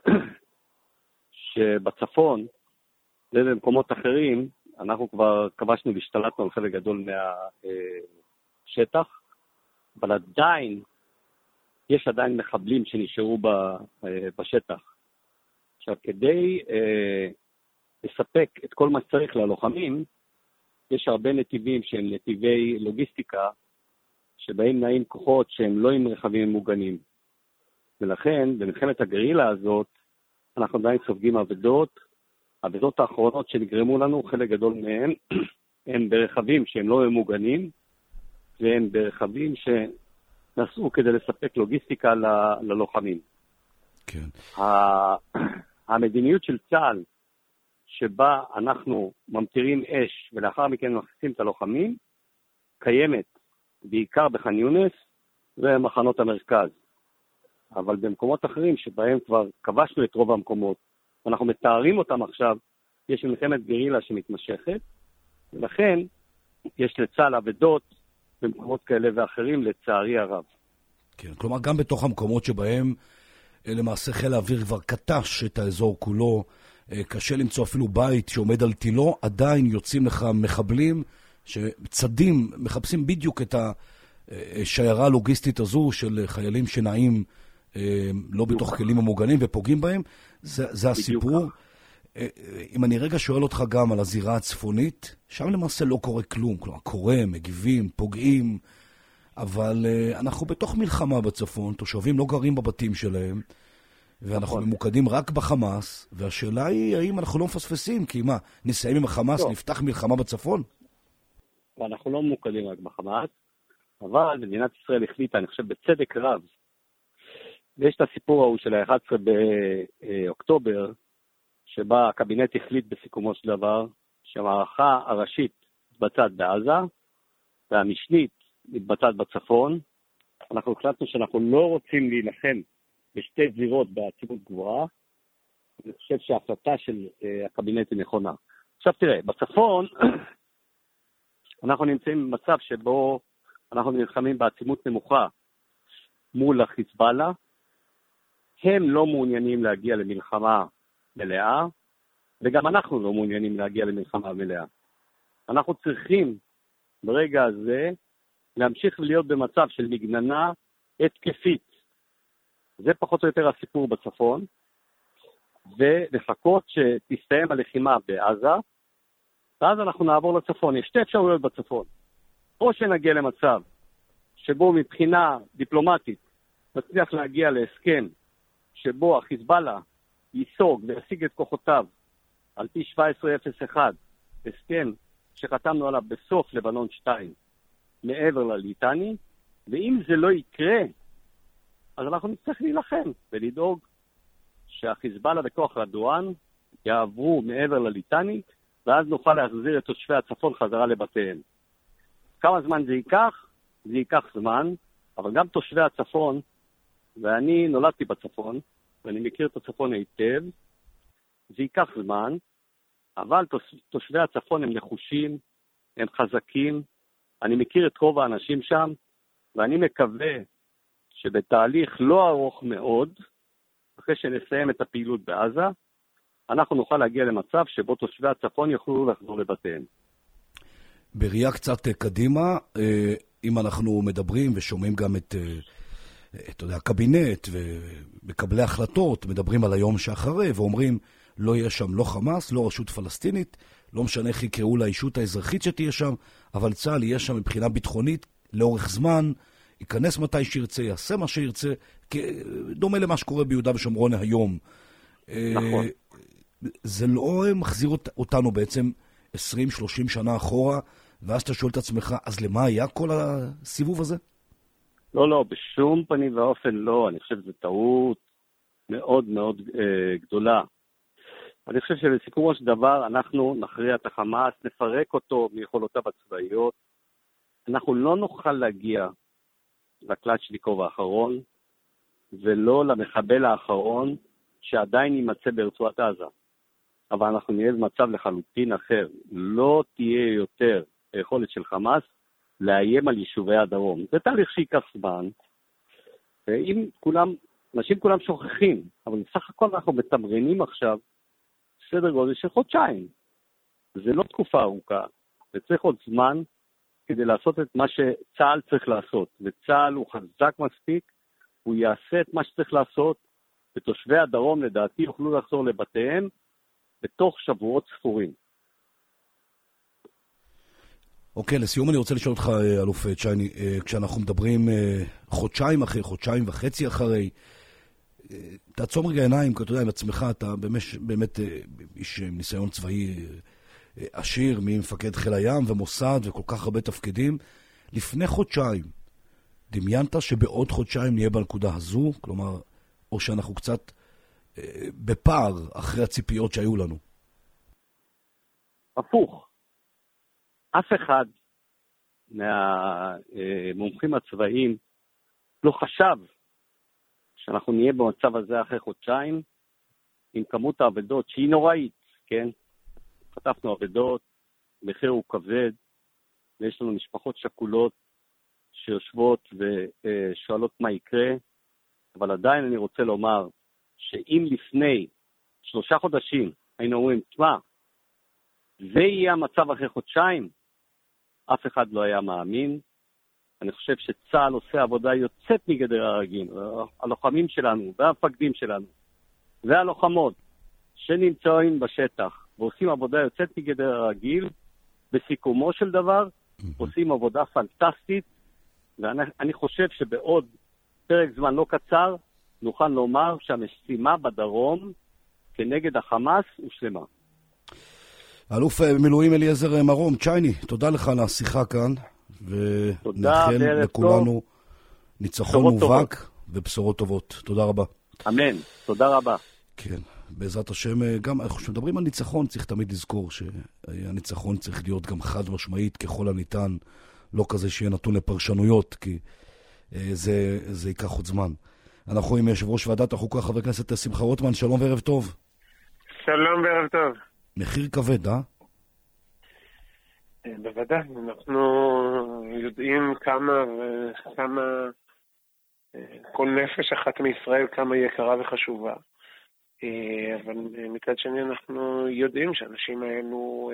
שבצפון, ובמקומות אחרים, אנחנו כבר כבשנו והשתלטנו על חלק גדול מהשטח, אבל עדיין, יש עדיין מחבלים שנשארו בשטח. עכשיו, כדי אה, לספק את כל מה שצריך ללוחמים, יש הרבה נתיבים שהם נתיבי לוגיסטיקה, שבהם נעים כוחות שהם לא עם רכבים מוגנים. ולכן, במלחמת הגרילה הזאת, אנחנו עדיין סופגים עבדות. העבדות האחרונות שנגרמו לנו, חלק גדול מהם, הם ברכבים שהם לא ממוגנים, והם ברכבים ש... נסעו כדי לספק לוגיסטיקה ל- ללוחמים. כן. המדיניות של צה"ל, שבה אנחנו ממטירים אש ולאחר מכן מכניסים את הלוחמים, קיימת בעיקר בח'אן יונס ומחנות המרכז. אבל במקומות אחרים שבהם כבר כבשנו את רוב המקומות, אנחנו מתארים אותם עכשיו, יש מלחמת גרילה שמתמשכת, ולכן יש לצה"ל עבדות במקומות כאלה ואחרים, לצערי הרב. כן, כלומר, גם בתוך המקומות שבהם למעשה חיל האוויר כבר קטש את האזור כולו, קשה למצוא אפילו בית שעומד על תילו, עדיין יוצאים לך מחבלים שצדים, מחפשים בדיוק את השיירה הלוגיסטית הזו של חיילים שנעים לא בתוך כלים המוגנים ופוגעים בהם. זה, זה הסיפור. אם אני רגע שואל אותך גם על הזירה הצפונית, שם למעשה לא קורה כלום. כלומר, קורה, מגיבים, פוגעים, אבל uh, אנחנו בתוך מלחמה בצפון, תושבים לא גרים בבתים שלהם, ואנחנו ממוקדים רק בחמאס, והשאלה היא האם אנחנו לא מפספסים, כי מה, נסיים עם החמאס, נפתח מלחמה בצפון? ואנחנו לא ממוקדים רק בחמאס, אבל מדינת ישראל החליטה, אני חושב, בצדק רב, ויש את הסיפור ההוא של ה-אחד עשר באוקטובר, שבה הקבינט החליט בסיכומו של דבר, שהמערכה הראשית מתבצעת בעזה, והמשנית מתבצעת בצפון. אנחנו החלטנו שאנחנו לא רוצים להילחם בשתי זירות בעצימות גבוהה. אני חושב שההחלטה של uh, הקבינט היא נכונה. עכשיו תראה, בצפון אנחנו נמצאים במצב שבו אנחנו נלחמים בעצימות נמוכה מול החיזבאללה. הם לא מעוניינים להגיע למלחמה מלאה, וגם אנחנו לא מעוניינים להגיע למלחמה מלאה. אנחנו צריכים ברגע הזה להמשיך להיות במצב של מגננה התקפית. זה פחות או יותר הסיפור בצפון, ולחכות שתסתיים הלחימה בעזה, ואז אנחנו נעבור לצפון. יש שתי אפשרויות בצפון. או שנגיע למצב שבו מבחינה דיפלומטית נצליח להגיע להסכם שבו החיזבאללה ייסוג וישיג את כוחותיו על פי שבע עשרה אפס אחת, הסכם שחתמנו עליו בסוף לבנון שתיים, מעבר לליטני, ואם זה לא יקרה, אז אנחנו נצטרך להילחם ולדאוג שהחיזבאללה וכוח רדואן יעברו מעבר לליטני, ואז נוכל להחזיר את תושבי הצפון חזרה לבתיהם. כמה זמן זה ייקח? זה ייקח זמן, אבל גם תושבי הצפון, ואני נולדתי בצפון, ואני מכיר את הצפון היטב, זה ייקח זמן, אבל תושבי הצפון הם נחושים, הם חזקים, אני מכיר את רוב האנשים שם, ואני מקווה שבתהליך לא ארוך מאוד, אחרי שנסיים את הפעילות בעזה, אנחנו נוכל להגיע למצב שבו תושבי הצפון יוכלו לחזור לבתיהם. בראייה קצת קדימה, אם אנחנו מדברים ושומעים גם את, אתה יודע, הקבינט ומקבלי החלטות, מדברים על היום שאחרי ואומרים, לא יהיה שם לא חמאס, לא רשות פלסטינית, לא משנה איך יקראו לאישות האזרחית שתהיה שם, אבל צה"ל יהיה שם מבחינה ביטחונית לאורך זמן, ייכנס מתי שירצה, יעשה מה שירצה, דומה למה שקורה ביהודה ושומרון היום. נכון. זה לא מחזיר אותנו בעצם עשרים שלושים שנה אחורה, ואז אתה שואל את עצמך, אז למה היה כל הסיבוב הזה? לא, לא, בשום פנים ואופן לא. אני חושב שזו טעות מאוד מאוד אה, גדולה. אני חושב שבסיכומו של דבר אנחנו נכריע את החמאס, נפרק אותו מיכולותיו הצבאיות. אנחנו לא נוכל להגיע לקלצ'ניקוב האחרון, ולא למחבל האחרון שעדיין יימצא ברצועת עזה. אבל אנחנו נהיה במצב לחלוטין אחר. לא תהיה יותר היכולת של חמאס לאיים על יישובי הדרום. זה תהליך שיקח זמן. אם כולם, אנשים כולם שוכחים, אבל בסך הכל אנחנו מתמרנים עכשיו סדר גודל של חודשיים. זה לא תקופה ארוכה. זה צריך עוד זמן כדי לעשות את מה שצה"ל צריך לעשות. וצה"ל הוא חזק מספיק, הוא יעשה את מה שצריך לעשות, ותושבי הדרום לדעתי יוכלו לחזור לבתיהם בתוך שבועות ספורים. אוקיי, לסיום אני רוצה לשאול אותך, אלוף צ'ייני, כשאנחנו מדברים חודשיים אחרי, חודשיים וחצי אחרי, תעצום רגע עיניים, כי אתה יודע, עם עצמך, אתה באמת איש ניסיון צבאי עשיר, ממפקד חיל הים ומוסד וכל כך הרבה תפקידים. לפני חודשיים, דמיינת שבעוד חודשיים נהיה בנקודה הזו, כלומר, או שאנחנו קצת בפער אחרי הציפיות שהיו לנו? הפוך. אף אחד מהמומחים הצבאיים לא חשב שאנחנו נהיה במצב הזה אחרי חודשיים, עם כמות העבדות שהיא נוראית, כן? חטפנו עבדות, מחיר הוא כבד, ויש לנו משפחות שכולות שיושבות ושואלות מה יקרה, אבל עדיין אני רוצה לומר שאם לפני שלושה חודשים היינו אומרים, תשמע, זה יהיה המצב אחרי חודשיים, אף אחד לא היה מאמין. אני חושב שצה"ל עושה עבודה יוצאת מגדר הרגיל. הלוחמים שלנו והמפקדים שלנו והלוחמות שנמצאים בשטח ועושים עבודה יוצאת מגדר הרגיל, בסיכומו של דבר עושים עבודה פנטסטית, ואני חושב שבעוד פרק זמן לא קצר נוכל לומר שהמשימה בדרום כנגד החמאס הושלמה. אלוף מילואים אליעזר מרום, צ'ייני, תודה לך על השיחה כאן, ונאחל לכולנו ניצחון מובהק ובשורות טובות. תודה רבה. אמן, תודה רבה. כן, בעזרת השם, גם כשמדברים על ניצחון צריך תמיד לזכור שהניצחון צריך להיות גם חד משמעית ככל הניתן, לא כזה שיהיה נתון לפרשנויות, כי זה, זה ייקח עוד זמן. אנחנו עם יושב ראש ועדת החוקה, חבר הכנסת שמחה רוטמן, שלום וערב טוב. שלום וערב טוב. מחיר כבד, אה? בוודאי, אנחנו יודעים כמה וכמה כל נפש אחת מישראל כמה היא יקרה וחשובה. אבל מצד שני אנחנו יודעים שאנשים האלו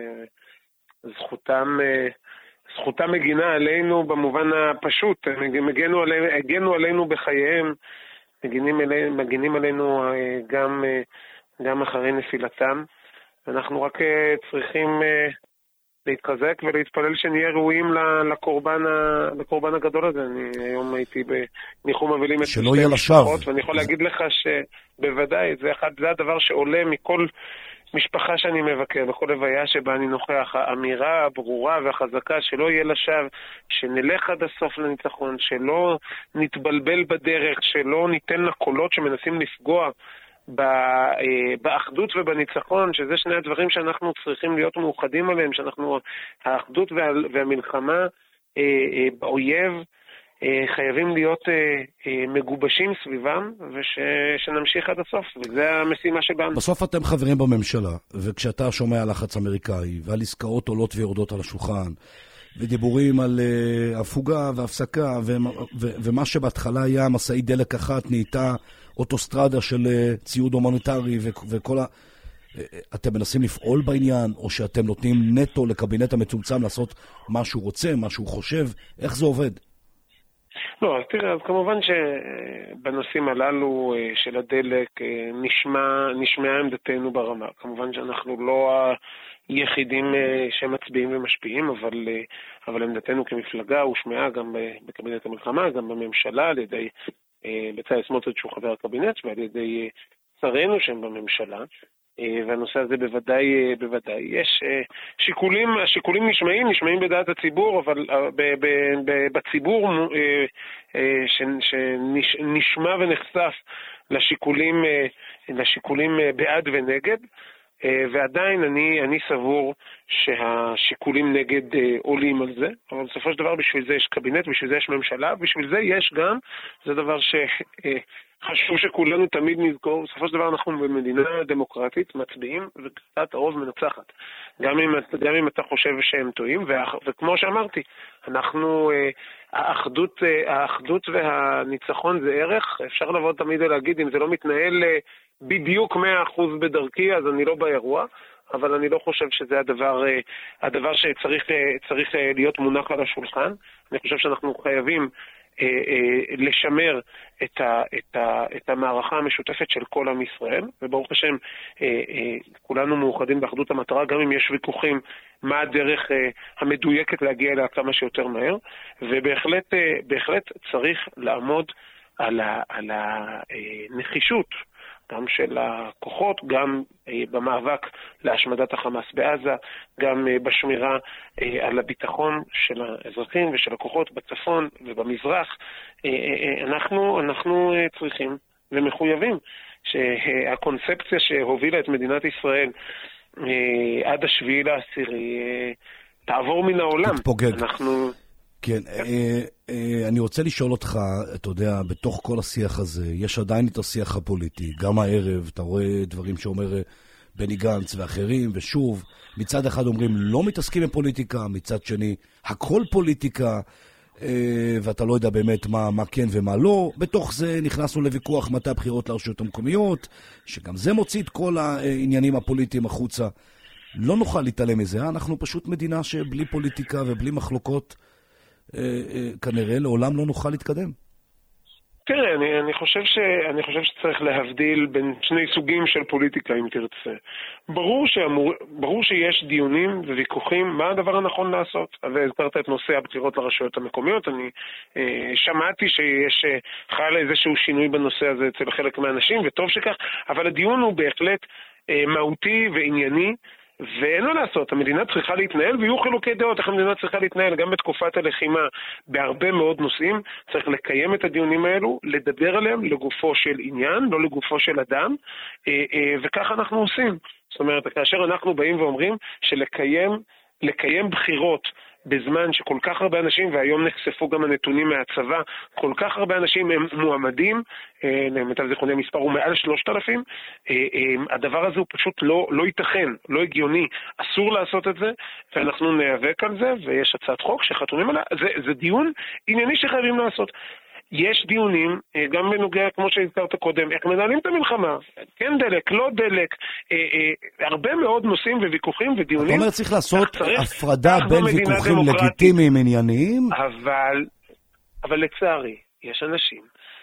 זכותם זכותם מגינה עלינו במובן הפשוט, הם הגנו עלינו, הגנו עלינו בחייהם, מגינים עלינו, מגינים עלינו גם גם אחרי נפילתם. אנחנו רק צריכים להתחזק ולהתפלל שנהיה ראויים לקורבן, לקורבן הגדול הזה. אני היום הייתי בניחום אבלים שלא יהיה לשווא. ואני יכול להגיד לך שבוודאי זה אחד, זה הדבר שעולה מכל משפחה שאני מבקר, בכל הוויה שבה אני נוכח, האמירה הברורה והחזקה שלא יהיה לשווא, שנלך עד הסוף לניצחון, שלא נתבלבל בדרך, שלא ניתן לקולות שמנסים לפגוע באחדות ובניצחון, שזה שני הדברים שאנחנו צריכים להיות מאוחדים עליהם, שאנחנו, האחדות והמלחמה באויב חייבים להיות מגובשים סביבם, ושנמשיך עד הסוף, וזה המשימה שבאנו. בסוף אתם חברים בממשלה, וכשאתה שומע לחץ אמריקאי, ועל עסקאות עולות ויורדות על השולחן, ודיבורים על הפוגה והפסקה, ומה שבהתחלה היה מסעי דלק אחת, נהייתה אוטוסטרדה של ציוד הומניטרי וכל ה... אתם מנסים לפעול בעניין, או שאתם נותנים נטו לקבינט המצומצם לעשות מה שהוא רוצה, מה שהוא חושב? איך זה עובד? לא, אז תראה, אז כמובן שבנושאים הללו של הדלק נשמע, נשמעה עמדתנו ברמה. כמובן שאנחנו לא היחידים שמצביעים ומשפיעים, אבל, אבל עמדתנו כמפלגה הושמעה גם בקבינט המלחמה, גם בממשלה, על ידי בצלאל סמוטריץ' שהוא חבר הקבינט, ועל ידי שרינו שהם בממשלה. והנושא הזה בוודאי, בוודאי. יש שיקולים, השיקולים נשמעים, נשמעים בדעת הציבור, אבל בציבור שנשמע ונחשף לשיקולים, לשיקולים בעד ונגד, ועדיין אני, אני סבור שהשיקולים נגד עולים על זה, אבל בסופו של דבר בשביל זה יש קבינט, בשביל זה יש ממשלה, בשביל זה יש גם, זה דבר ש... חשוב שכולנו תמיד נזכור, בסופו של דבר אנחנו במדינה דמוקרטית מצביעים וקצת הרוב מנצחת. גם אם, גם אם אתה חושב שהם טועים, וכמו שאמרתי, אנחנו, האחדות, האחדות והניצחון זה ערך, אפשר לבוא תמיד להגיד, אם זה לא מתנהל בדיוק מאה אחוז בדרכי, אז אני לא באירוע, אבל אני לא חושב שזה הדבר, הדבר שצריך צריך להיות מונח על השולחן. אני חושב שאנחנו חייבים לשמר את, ה, את, ה, את המערכה המשותפת של כל עם ישראל, וברוך השם כולנו מאוחדים באחדות המטרה, גם אם יש ויכוחים מה הדרך המדויקת להגיע אליה כמה שיותר מהר, ובהחלט בהחלט צריך לעמוד על, ה, על הנחישות גם של הכוחות, גם במאבק להשמדת החמאס בעזה, גם בשמירה על הביטחון של האזרחים ושל הכוחות בצפון ובמזרח. אנחנו, אנחנו צריכים ומחויבים שהקונספציה שהובילה את מדינת ישראל עד השביעי לעשירי תעבור מן העולם. תתפוגג. אנחנו... כן, אה, אה, אני רוצה לשאול אותך, אתה יודע, בתוך כל השיח הזה, יש עדיין את השיח הפוליטי, גם הערב, אתה רואה דברים שאומר בני גנץ ואחרים, ושוב, מצד אחד אומרים לא מתעסקים בפוליטיקה, מצד שני, הכל פוליטיקה, אה, ואתה לא יודע באמת מה, מה כן ומה לא, בתוך זה נכנסנו לוויכוח מתי הבחירות לרשויות המקומיות, שגם זה מוציא את כל העניינים הפוליטיים החוצה. לא נוכל להתעלם מזה, אנחנו פשוט מדינה שבלי פוליטיקה ובלי מחלוקות, כנראה לעולם לא נוכל להתקדם. תראה, אני, אני, חושב ש, אני חושב שצריך להבדיל בין שני סוגים של פוליטיקה, אם תרצה. ברור, שאמור, ברור שיש דיונים וויכוחים מה הדבר הנכון לעשות. והזכרת את נושא הבחירות לרשויות המקומיות. אני אה, שמעתי שיש אה, חל איזשהו שינוי בנושא הזה אצל חלק מהאנשים, וטוב שכך, אבל הדיון הוא בהחלט אה, מהותי וענייני, ואין מה לעשות, המדינה צריכה להתנהל, ויהיו חילוקי דעות איך המדינה צריכה להתנהל, גם בתקופת הלחימה, בהרבה מאוד נושאים, צריך לקיים את הדיונים האלו, לדבר עליהם לגופו של עניין, לא לגופו של אדם, וכך אנחנו עושים. זאת אומרת, כאשר אנחנו באים ואומרים שלקיים לקיים בחירות בזמן שכל כך הרבה אנשים, והיום נחשפו גם הנתונים מהצבא, כל כך הרבה אנשים הם מועמדים, למיטב זיכרוני המספר הוא מעל שלושת אלפים, הדבר הזה הוא פשוט לא, לא ייתכן, לא הגיוני, אסור לעשות את זה, ואנחנו נאבק על זה, ויש הצעת חוק שחתומים עליה, זה, זה דיון ענייני שחייבים לעשות. יש דיונים, גם בנוגע, כמו שהזכרת קודם, איך מנהלים את המלחמה, כן דלק, לא דלק, אה, אה, הרבה מאוד נושאים וויכוחים ודיונים. אתה אומר צריך לעשות צריך, הפרדה בין ויכוחים לגיטימיים ענייניים? אבל, אבל לצערי, יש אנשים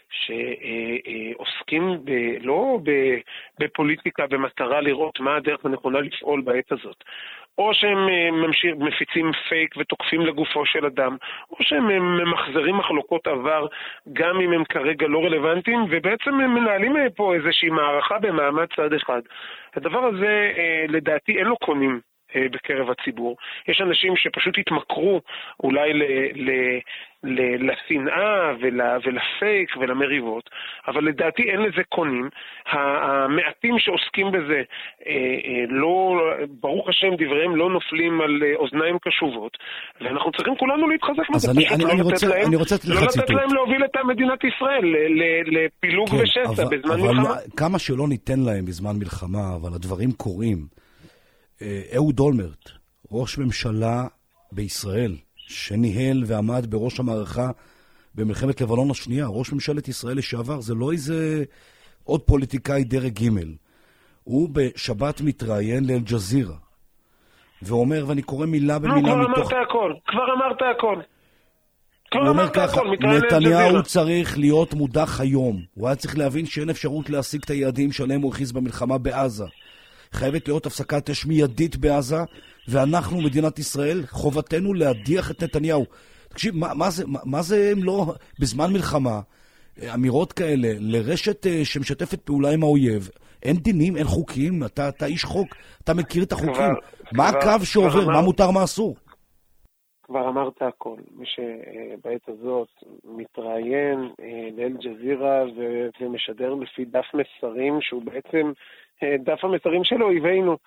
שעוסקים ב, לא בפוליטיקה במטרה לראות מה הדרך הנכונה לפעול בעת הזאת. או שהם ממשיך, מפיצים פייק ותוקפים לגופו של אדם, או שהם ממחזרים מחלוקות עבר, גם אם הם כרגע לא רלוונטיים, ובעצם הם מנהלים פה איזושהי מערכה במעמד צד אחד. הדבר הזה, לדעתי, אין לו קונים בקרב הציבור. יש אנשים שפשוט התמכרו אולי ל, ל, ל, לשנאה ול, ולפייק ולמריבות, אבל לדעתי אין לזה קונים. המעטים שעוסקים בזה, לא, ברוך השם דבריהם לא נופלים על אוזניים קשובות, ואנחנו צריכים כולנו להתחזק בזה. אז אני, אני, לא אני, לתת רוצה, להם, אני רוצה לא לתת להם להוביל את מדינת ישראל לפילוג כן, ושסע אבל, בזמן אבל מלחמה. כמה שלא ניתן להם בזמן מלחמה, אבל הדברים קורים. אהוד אולמרט, ראש ממשלה בישראל, שניהל ועמד בראש המערכה במלחמת לבנון השנייה, ראש ממשלת ישראל לשעבר, זה לא איזה עוד פוליטיקאי דרג ג'. הוא בשבת מתראיין לאל-ג'זירה, ואומר, ואני קורא מילה במילה כבר מתוך... אמרת הכל, כבר אמרת הכל. הוא אומר ככה, נתניהו צריך להיות מודח היום. הוא היה צריך להבין שאין אפשרות להשיג את היעדים שלהם הוא הכריז במלחמה בעזה. חייבת להיות הפסקת אש מיידית בעזה, ואנחנו, מדינת ישראל, חובתנו להדיח את נתניהו. תקשיב, מה, מה זה, מה, מה זה הם לא, בזמן מלחמה, אמירות כאלה, לרשת שמשתפת פעולה עם האויב, אין דינים, אין חוקים, אתה, אתה איש חוק, אתה מכיר את החוקים. כבר, מה כבר, הקו שעובר, כבר מה אמר, מותר, מה אסור? כבר אמרת הכל. מי שבעת הזאת מתראיין לאל-ג'זירה ומשדר לפי דף מסרים, שהוא בעצם דף המסרים של אויבינו.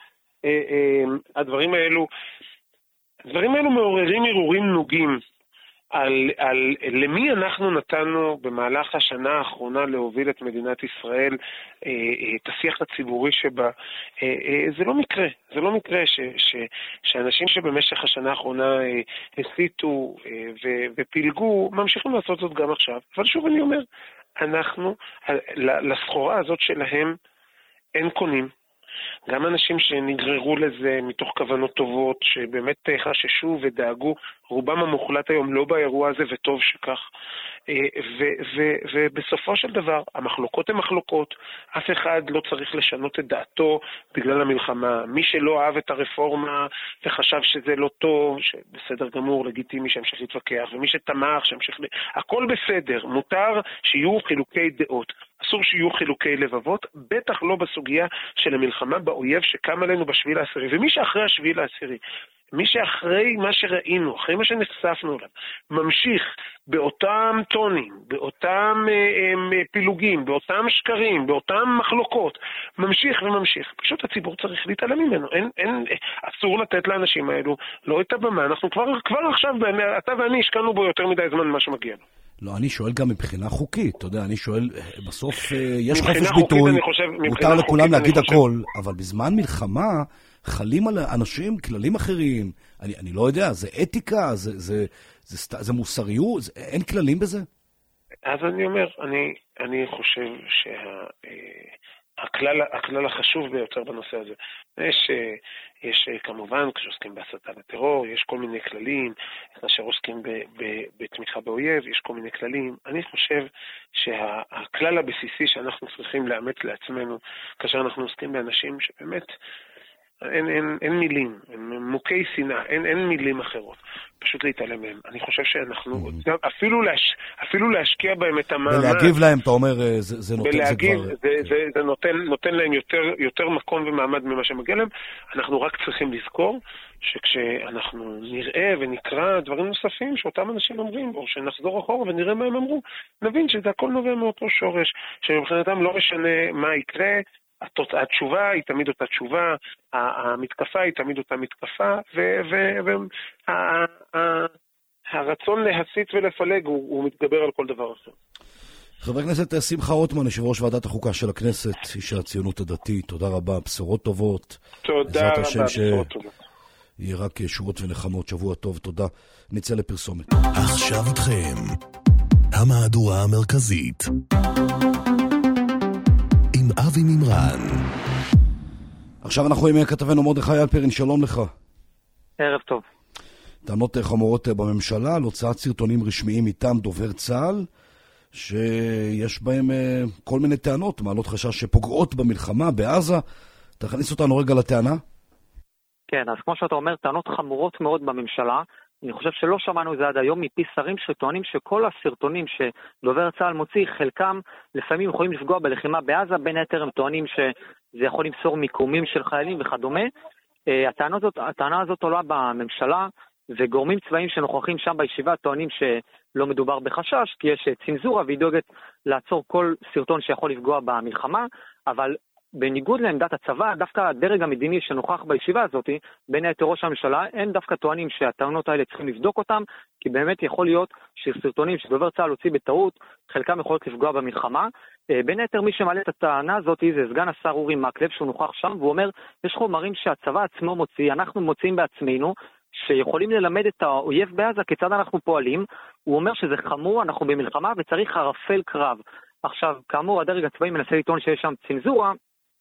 הדברים האלו, הדברים האלו מעוררים ערעורים נוגים על, על למי אנחנו נתנו במהלך השנה האחרונה להוביל את מדינת ישראל, את השיח הציבורי שבה. זה לא מקרה, זה לא מקרה ש, ש, שאנשים שבמשך השנה האחרונה הסיתו ופילגו, ממשיכים לעשות זאת גם עכשיו. אבל שוב אני אומר, אנחנו, לסחורה הזאת שלהם, אין קונים. גם אנשים שנגררו לזה מתוך כוונות טובות, שבאמת חששו ודאגו, רובם המוחלט היום לא באירוע הזה, וטוב שכך. ובסופו של דבר, המחלוקות הן מחלוקות, אף אחד לא צריך לשנות את דעתו בגלל המלחמה. מי שלא אהב את הרפורמה וחשב שזה לא טוב, שבסדר גמור, לגיטימי שהמשך להתווכח, ומי שתמך שהמשך... הכל בסדר, מותר שיהיו חילוקי דעות. אסור שיהיו חילוקי לבבות, בטח לא בסוגיה של המלחמה באויב שקם עלינו בשביל העשירי. ומי שאחרי השביל העשירי, מי שאחרי מה שראינו, אחרי מה שנחשפנו אליו, ממשיך באותם טונים, באותם אה, פילוגים, באותם שקרים, באותם מחלוקות, ממשיך וממשיך. פשוט הציבור צריך להתעלם ממנו. אין, אין, אסור לתת לאנשים האלו לא את הבמה. אנחנו כבר, כבר עכשיו, אתה ואני השקענו בו יותר מדי זמן ממה שמגיע לו. לא, אני שואל גם מבחינה חוקית, אתה יודע, אני שואל, בסוף יש חופש ביטוי, מותר לכולם להגיד הכל, אבל בזמן מלחמה חלים על אנשים כללים אחרים, אני, אני לא יודע, זה אתיקה, זה, זה, זה, זה, זה מוסריות, זה, אין כללים בזה? אז אני אומר, אני, אני חושב הכלל, הכלל החשוב ביותר בנושא הזה. יש, יש כמובן, כשעוסקים בהסתה וטרור, יש כל מיני כללים, כאשר עוסקים ב, ב, בתמיכה באויב, יש כל מיני כללים. אני חושב שהכלל הבסיסי שאנחנו צריכים לאמץ לעצמנו, כאשר אנחנו עוסקים באנשים שבאמת אין, אין, אין מילים, הם מוכי שנאה, אין, אין מילים אחרות. פשוט להתעלם מהם. אני חושב שאנחנו, אפילו, להש, אפילו להשקיע בהם את המאמץ. ולהגיב להם, אתה אומר, זה, זה נותן, ולהגיב, זה כבר... זה, זה, זה נותן, נותן להם יותר, יותר מקום ומעמד ממה שמגיע להם. אנחנו רק צריכים לזכור שכשאנחנו נראה ונקרא דברים נוספים שאותם אנשים אומרים, או שנחזור אחורה ונראה מה הם אמרו, נבין שזה הכל נובע מאותו שורש, שמבחינתם לא משנה מה יקרה, התשובה היא תמיד אותה תשובה, המתקפה היא תמיד אותה מתקפה, והרצון להסית ולפלג הוא מתגבר על כל דבר אחר. חבר הכנסת שמחה רוטמן, יושב ראש ועדת החוקה של הכנסת, איש הציונות הדתית, תודה רבה, בשורות טובות. תודה רבה, בשורות טובות. יהיה רק שורות ונחמות, שבוע טוב, תודה. נצא לפרסומת. עכשיו איתכם, המהדורה המרכזית. אבי מימרן. עכשיו אנחנו עם כתבנו מרדכי אלפרין, שלום לך. ערב טוב. טענות חמורות בממשלה על הוצאת סרטונים רשמיים מטעם דובר צה"ל, שיש בהם כל מיני טענות, מעלות חשש שפוגעות במלחמה בעזה. תכניס אותנו רגע לטענה. כן, אז כמו שאתה אומר, טענות חמורות מאוד בממשלה. אני חושב שלא שמענו זה עד היום מפי שרים שטוענים שכל הסרטונים שדובר צה"ל מוציא, חלקם לפעמים יכולים לפגוע בלחימה בעזה, בין היתר הם טוענים שזה יכול למסור מיקומים של חיילים וכדומה. הטענה הזאת, הטענה הזאת עולה בממשלה, וגורמים צבאיים שנוכחים שם בישיבה טוענים שלא מדובר בחשש, כי יש צנזורה והיא דואגת לעצור כל סרטון שיכול לפגוע במלחמה, אבל בניגוד לעמדת הצבא, דווקא הדרג המדיני שנוכח בישיבה הזאת, בין היתר ראש הממשלה, אין דווקא טוענים שהטענות האלה צריכים לבדוק אותם, כי באמת יכול להיות שסרטונים שדובר צה"ל הוציא בטעות, חלקם יכולות לפגוע במלחמה. בין היתר מי שמעלה את הטענה הזאת זה סגן השר אורי מקלב, שהוא נוכח שם, והוא אומר, יש חומרים שהצבא עצמו מוציא, אנחנו מוצאים בעצמנו, שיכולים ללמד את האויב בעזה כיצד אנחנו פועלים. הוא אומר שזה חמור, אנחנו במלחמה וצריך ערפל קרב. עכשיו, כאמור, הדרג הצבאי מנסה לטעון שיש שם צנזורה,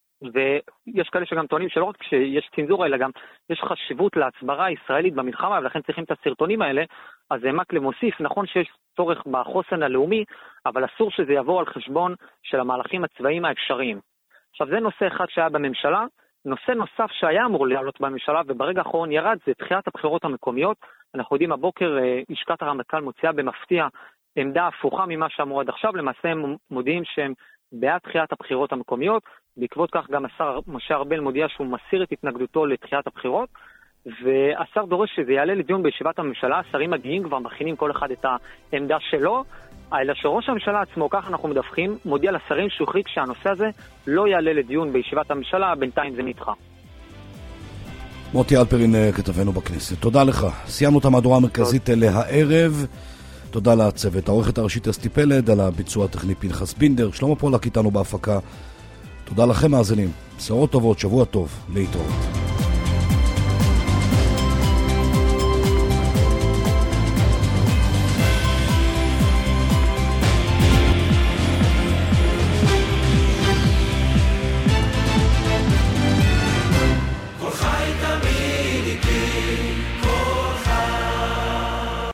ויש כאלה שגם טוענים שלא רק שיש צנזורה, אלא גם יש חשיבות להסברה הישראלית במלחמה, ולכן צריכים את הסרטונים האלה. אז מקלב מוסיף, נכון שיש צורך בחוסן הלאומי, אבל אסור שזה יבוא על חשבון של המהלכים הצבאיים האפשריים. עכשיו, זה נושא אחד שהיה בממשלה. נושא נוסף שהיה אמור לעלות בממשלה, וברגע האחרון ירד, זה דחיית הבחירות המקומיות. אנחנו יודעים, הבוקר לשכת הרמטכ"ל מוציאה במפתיע עמדה הפוכה ממה שאמרו עד עכשיו. למעשה הם מודיעים שהם בעד דחיית הבחירות המקומיות. בעקבות כך גם השר משה ארבל מודיע שהוא מסיר את התנגדותו לדחיית הבחירות, והשר דורש שזה יעלה לדיון בישיבת הממשלה. השרים מגיעים כבר מכינים כל אחד את העמדה שלו, אלא שראש הממשלה עצמו, כך אנחנו מדווחים, מודיע לשרים שהוא החליט שהנושא הזה לא יעלה לדיון בישיבת הממשלה, בינתיים זה נדחה. מוטי אלפרין, כתבנו בכנסת, תודה לך. סיימנו את המהדורה המרכזית להערב. תודה לצוות, העורכת הראשית אסתי פלד, על הביצוע הטכני פנחס בינדר, שלמה פולק איתנו בהפקה. תודה לכם מאזינים, בשורות טובות, שבוע טוב, להתראות.